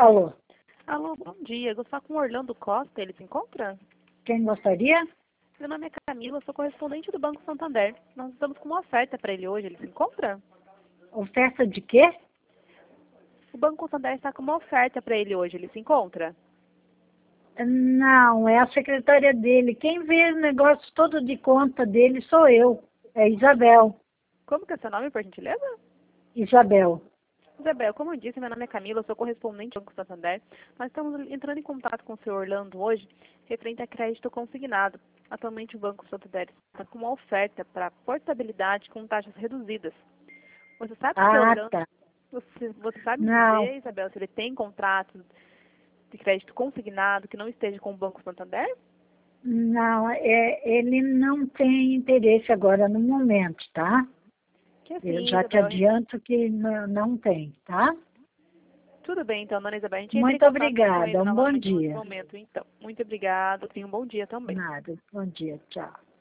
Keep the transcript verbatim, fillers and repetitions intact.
Alô, Alô, bom dia. Eu gostaria com o Orlando Costa, ele se encontra? quem gostaria? Meu nome é Camila, sou correspondente do Banco Santander. Nós estamos com uma oferta para ele hoje, ele se encontra? Oferta de quê? O Banco Santander está com uma oferta para ele hoje, ele se encontra? Não, é a secretária dele. Quem vê o negócio todo de conta dele sou eu. É Isabel. Como que é seu nome, por gentileza? Isabel. Isabel, como eu disse, meu nome é Camila, sou correspondente do Banco Santander. Nós estamos entrando em contato com o senhor Orlando hoje, referente a crédito consignado. Atualmente o Banco Santander está com uma oferta para portabilidade com taxas reduzidas. Você sabe se o Ah, Orlando, tá. você, você sabe Não, dizer, Isabel, se ele tem contrato de crédito consignado que não esteja com o Banco Santander? não, é, ele não tem interesse agora no momento, tá? Que Eu assim, já te Isabel, a gente... adianto que não, não tem, tá? Tudo bem, então, dona Isabel, a gente entra em Muito contato com ele obrigada. Um bom novamente em outro dia. momento, então. Muito obrigada, tenha um bom dia também. Nada. Bom dia. Tchau.